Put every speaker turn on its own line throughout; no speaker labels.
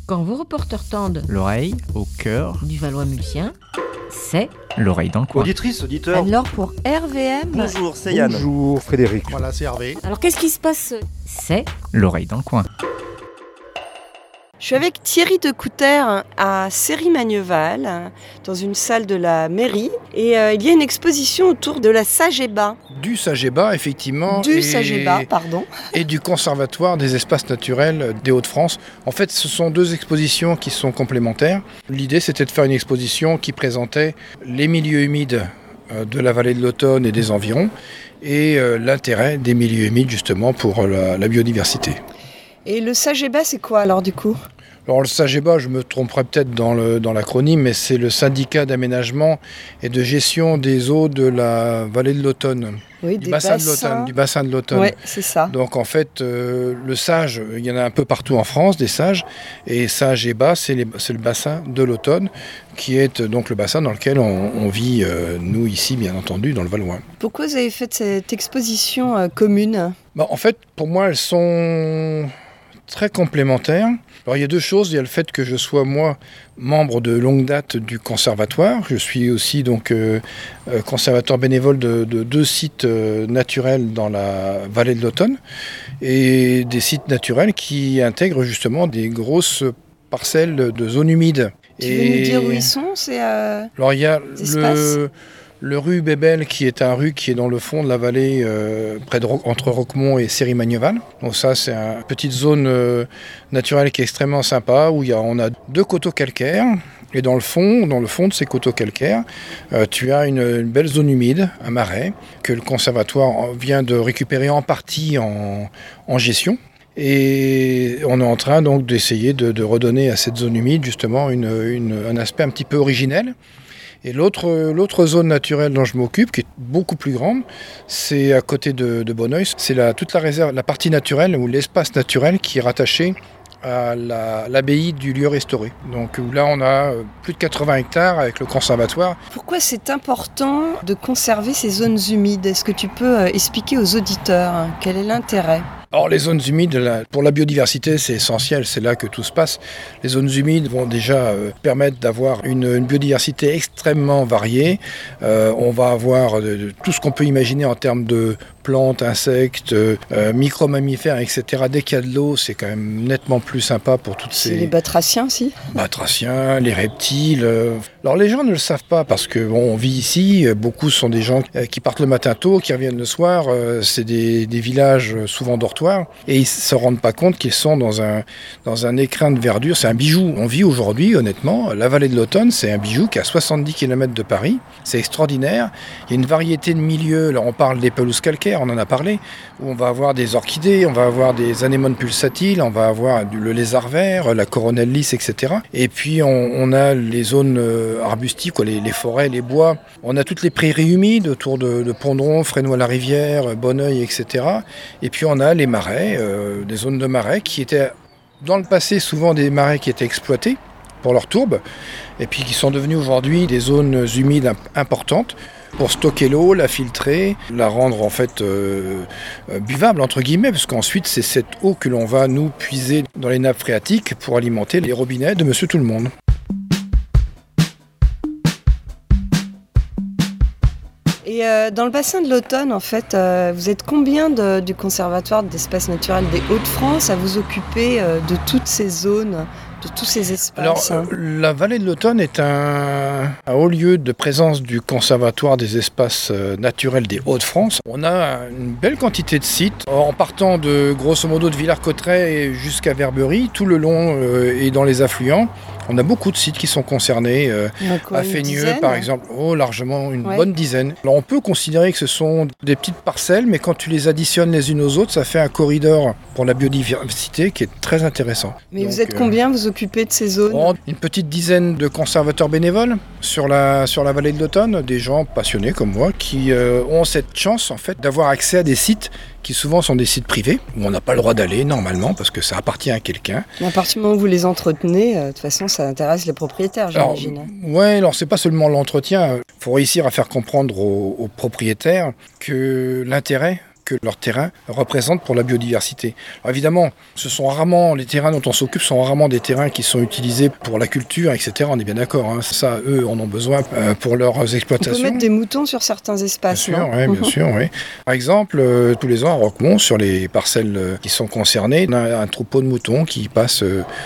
Quand vos reporters tendent
L'oreille au cœur
du Valois-Mulsien, c'est
l'oreille dans le coin.
Auditrice, auditeur.
alors pour RVM.
Bonjour, c'est Yann.
Bonjour Frédéric.
Voilà, c'est Hervé.
Alors qu'est-ce qui se passe? C'est
L'oreille dans le coin.
Je suis avec Thierry de Couter à Céry-Magneval, dans une salle de la mairie. Et il y a une exposition autour de la Sagéba.
Du Sagéba, effectivement.
Et
du Conservatoire des espaces naturels des Hauts-de-France. En fait, ce sont deux expositions qui sont complémentaires. L'idée, c'était de faire une exposition qui présentait les milieux humides de la vallée de l'Autonne et des environs, et l'intérêt des milieux humides, justement, pour la biodiversité.
Et le Sagéba, c'est quoi alors du coup ?
Alors le Sagéba, je me tromperai peut-être dans l'acronyme, mais c'est le syndicat d'aménagement et de gestion des eaux de la vallée de l'Autonne.
Oui,
du bassin de l'Autonne.
Oui, c'est ça.
Donc en fait, le sage, il y en a un peu partout en France, des sages, et Sagéba, c'est le bassin de l'Autonne, qui est donc le bassin dans lequel on vit, nous ici, bien entendu, dans le Valois.
Pourquoi vous avez fait cette exposition commune ?
En fait, pour moi, elles sont très complémentaires. Alors il y a deux choses, il y a le fait que je sois moi membre de longue date du conservatoire, je suis aussi donc conservateur bénévole de deux sites naturels dans la vallée de l'Autonne, et des sites naturels qui intègrent justement des grosses parcelles de zones humides.
Tu veux nous dire où ils sont ?
Alors il y a le rue Bébel, qui est un rue qui est dans le fond de la vallée, entre Roquemont et Céry-Magneval. Donc ça, c'est une petite zone naturelle qui est extrêmement sympa, où on a deux coteaux calcaires. Et dans le fond de ces coteaux calcaires, tu as une belle zone humide, un marais, que le conservatoire vient de récupérer en partie en gestion. Et on est en train donc d'essayer de redonner à cette zone humide justement un aspect un petit peu originel. Et l'autre zone naturelle dont je m'occupe, qui est beaucoup plus grande, c'est à côté de Bonneuil. C'est toute la réserve, la partie naturelle ou l'espace naturel qui est rattaché à l'abbaye du lieu restauré. Donc là, on a plus de 80 hectares avec le conservatoire.
Pourquoi c'est important de conserver ces zones humides ? Est-ce que tu peux expliquer aux auditeurs quel est l'intérêt ?
Or, les zones humides, pour la biodiversité, c'est essentiel, c'est là que tout se passe. Les zones humides vont déjà permettre d'avoir une biodiversité extrêmement variée. On va avoir tout ce qu'on peut imaginer en termes de plantes, insectes, micro-mammifères, etc. Dès qu'il y a de l'eau, c'est quand même nettement plus sympa pour toutes ces...
C'est les batraciens aussi ?
Batraciens, les reptiles. Alors les gens ne le savent pas parce que on vit ici, beaucoup sont des gens qui partent le matin tôt, qui reviennent le soir, c'est des villages souvent dortoirs, et ils ne se rendent pas compte qu'ils sont dans un écrin de verdure. C'est un bijou. On vit aujourd'hui, honnêtement, la vallée de l'Autonne, c'est un bijou qui est à 70 km de Paris. C'est extraordinaire. Il y a une variété de milieux. Là, on parle des pelouses calcaires, on en a parlé, où on va avoir des orchidées, on va avoir des anémones pulsatiles, on va avoir le lézard vert, la coronelle lisse, etc. Et puis on a les zones arbustives, les forêts, les bois. On a toutes les prairies humides autour de Pondron, Fresnoy-la-Rivière, Bonneuil, etc. Et puis on a les marais, des zones de marais qui étaient dans le passé souvent des marais qui étaient exploités pour leurs tourbes, et puis qui sont devenus aujourd'hui des zones humides importantes pour stocker l'eau, la filtrer, la rendre en fait buvable entre guillemets, parce qu'ensuite c'est cette eau que l'on va nous puiser dans les nappes phréatiques pour alimenter les robinets de Monsieur Tout-le-Monde.
Et dans le bassin de l'Autonne, en fait, vous êtes combien du Conservatoire d'espaces naturels des Hauts-de-France à vous occuper de toutes ces zones, de tous ces espaces ?
Alors, la vallée de l'Autonne est un haut lieu de présence du Conservatoire des espaces naturels des Hauts-de-France. On a une belle quantité de sites, en partant de grosso modo de Villers-Cotterêts jusqu'à Verberie, tout le long et dans les affluents. On a beaucoup de sites qui sont concernés, à Fénieux par exemple, largement une bonne dizaine. Alors on peut considérer que ce sont des petites parcelles, mais quand tu les additionnes les unes aux autres, ça fait un corridor pour la biodiversité qui est très intéressant.
Mais donc, vous êtes combien vous occupez de ces zones ?
Une petite dizaine de conservateurs bénévoles sur la vallée de l'Autonne, des gens passionnés comme moi qui ont cette chance en fait d'avoir accès à des sites qui souvent sont des sites privés, où on n'a pas le droit d'aller normalement parce que ça appartient à quelqu'un.
Mais à partir du moment où vous les entretenez, de toute façon ça intéresse les propriétaires, j'imagine.
Alors c'est pas seulement l'entretien, il faut réussir à faire comprendre aux propriétaires que l'intérêt que leur terrain représente pour la biodiversité. Alors évidemment, les terrains dont on s'occupe sont rarement des terrains qui sont utilisés pour la culture, etc. On est bien d'accord, hein. Ça, eux, en ont besoin pour leurs exploitations.
On peut mettre des moutons sur certains espaces,
bien sûr, oui, bien sûr, oui. Par exemple, tous les ans à Roquemont, sur les parcelles qui sont concernées, on a un troupeau de moutons qui passe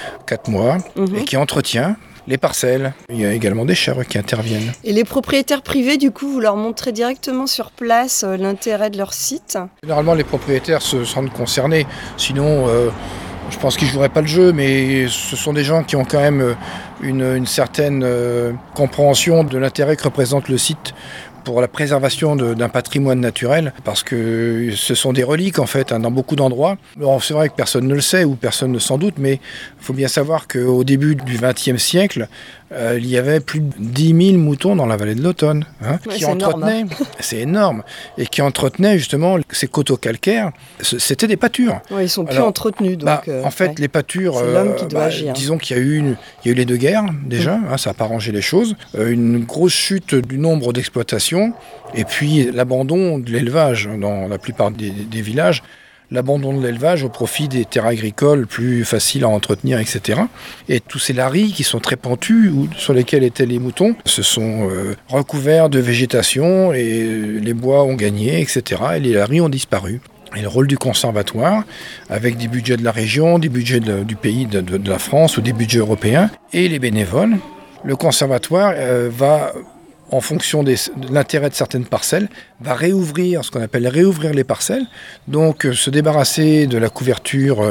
4 mois et qui entretient les parcelles. Il y a également des chèvres qui interviennent.
Et les propriétaires privés, du coup, vous leur montrez directement sur place l'intérêt de leur site ?
Généralement, les propriétaires se sentent concernés. Sinon, je pense qu'ils ne joueraient pas le jeu, mais ce sont des gens qui ont quand même une certaine compréhension de l'intérêt que représente le site pour la préservation d'un patrimoine naturel, parce que ce sont des reliques en fait, dans beaucoup d'endroits. Alors, c'est vrai que personne ne le sait ou personne ne s'en doute, mais il faut bien savoir qu'au début du XXe siècle, il y avait plus de 10 000 moutons dans la vallée de l'Automne, qui entretenaient, c'est énorme, et qui entretenaient justement ces coteaux calcaires. C'était des pâtures.
Ouais, ils ne sont plus entretenus. Donc,
en fait, les pâtures,
c'est l'homme qui doit agir.
Disons qu'il y a eu les deux guerres déjà, ça n'a pas arrangé les choses, une grosse chute du nombre d'exploitations, et puis l'abandon de l'élevage dans la plupart des villages. L'abandon de l'élevage au profit des terres agricoles plus faciles à entretenir, etc. Et tous ces laris qui sont très pentus, sur lesquels étaient les moutons, se sont recouverts de végétation et les bois ont gagné, etc. Et les laris ont disparu. Et le rôle du conservatoire, avec des budgets de la région, des budgets du pays, de la France ou des budgets européens, et les bénévoles, le conservatoire va, en fonction de l'intérêt de certaines parcelles, va réouvrir ce qu'on appelle réouvrir les parcelles, donc se débarrasser de la couverture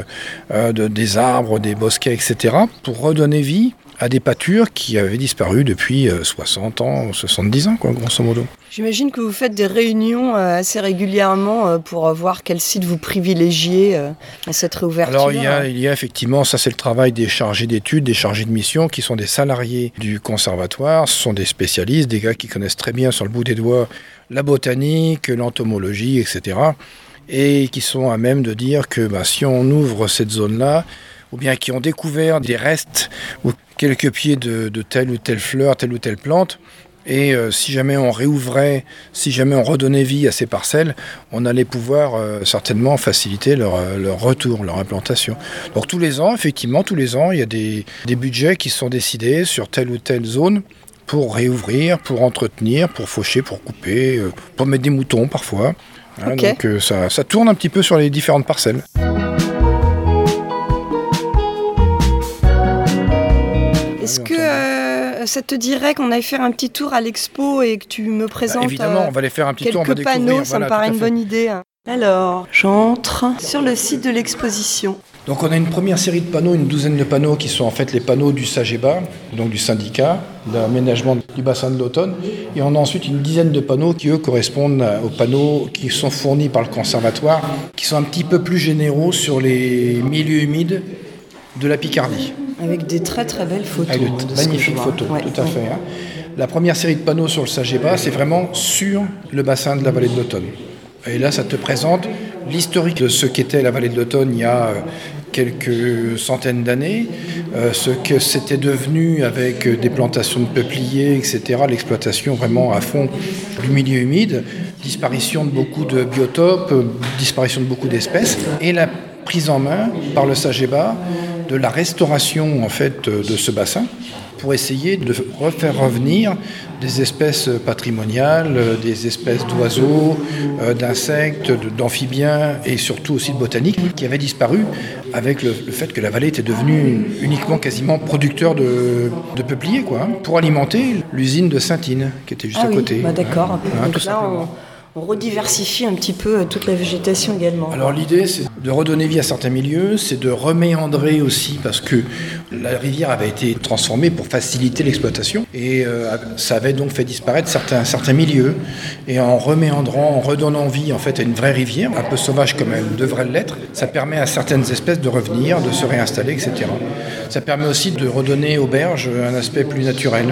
des arbres, des bosquets, etc., pour redonner vie à des pâtures qui avaient disparu depuis 60 ans, 70 ans, grosso modo.
J'imagine que vous faites des réunions assez régulièrement pour voir quel site vous privilégiez dans cette réouverture.
Alors il y a effectivement, ça c'est le travail des chargés d'études, des chargés de mission, qui sont des salariés du conservatoire, ce sont des spécialistes, des gars qui connaissent très bien sur le bout des doigts la botanique, l'entomologie, etc. Et qui sont à même de dire que si on ouvre cette zone-là, ou bien qui ont découvert des restes ou quelques pieds de telle ou telle fleur, telle ou telle plante, et si jamais on réouvrait, si jamais on redonnait vie à ces parcelles, on allait pouvoir certainement faciliter leur retour, leur implantation. Donc tous les ans, effectivement, il y a des budgets qui sont décidés sur telle ou telle zone pour réouvrir, pour entretenir, pour faucher, pour couper, pour mettre des moutons parfois.
Okay.
Donc ça tourne un petit peu sur les différentes parcelles.
Est-ce que ça te dirait qu'on aille faire un petit tour à l'expo et que tu me présentes
évidemment, on va aller faire un petit tour, on va
quelques panneaux,
découvrir.
ça me paraît une bonne idée. Alors, j'entre sur le site de l'exposition.
Donc on a une première série de panneaux, une douzaine de panneaux qui sont en fait les panneaux du SAGEBA, donc du syndicat d'aménagement du bassin de l'Automne. Et on a ensuite une dizaine de panneaux qui, eux, correspondent aux panneaux qui sont fournis par le conservatoire, qui sont un petit peu plus généraux sur les milieux humides de la Picardie.
Avec des très très belles photos.
Avec de magnifiques photos, tout à fait. La première série de panneaux sur le SAGEBA, c'est vraiment sur le bassin de la vallée de l'Automne. Et là, ça te présente l'historique de ce qu'était la vallée de l'Automne il y a quelques centaines d'années, ce que c'était devenu avec des plantations de peupliers, etc., l'exploitation vraiment à fond du milieu humide, disparition de beaucoup de biotopes, disparition de beaucoup d'espèces, et la prise en main par le SAGEBA de la restauration en fait de ce bassin pour essayer de refaire revenir des espèces patrimoniales, des espèces d'oiseaux, d'insectes, d'amphibiens et surtout aussi de botaniques qui avaient disparu avec le fait que la vallée était devenue uniquement quasiment producteur de peupliers pour alimenter l'usine de Saintine qui était juste à côté.
D'accord. Donc
tout simplement.
On rediversifie un petit peu toute la végétation également.
Alors l'idée, c'est de redonner vie à certains milieux, c'est de reméandrer aussi, parce que la rivière avait été transformée pour faciliter l'exploitation, et ça avait donc fait disparaître certains milieux. Et en reméandrant, en redonnant vie en fait à une vraie rivière, un peu sauvage comme elle devrait l'être, ça permet à certaines espèces de revenir, de se réinstaller, etc. Ça permet aussi de redonner aux berges un aspect plus naturel.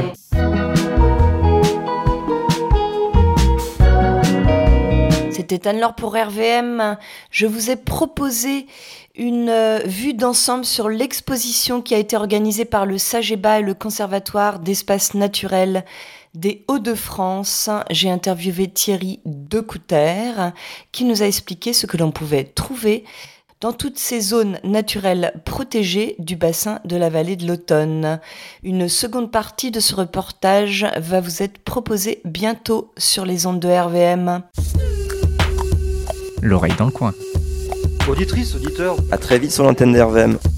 C'était Anne-Laure pour RVM. Je vous ai proposé Une vue d'ensemble sur l'exposition qui a été organisée par le SAGEBA et le Conservatoire d'espaces naturels des Hauts-de-France. J'ai interviewé Thierry Decouter qui nous a expliqué ce que l'on pouvait trouver dans toutes ces zones naturelles protégées du bassin de la vallée de l'Autonne. Une seconde partie de ce reportage va vous être proposée bientôt sur les ondes de RVM.
L'oreille dans le coin.
Auditrice, auditeur, à très vite sur l'antenne d'RVM.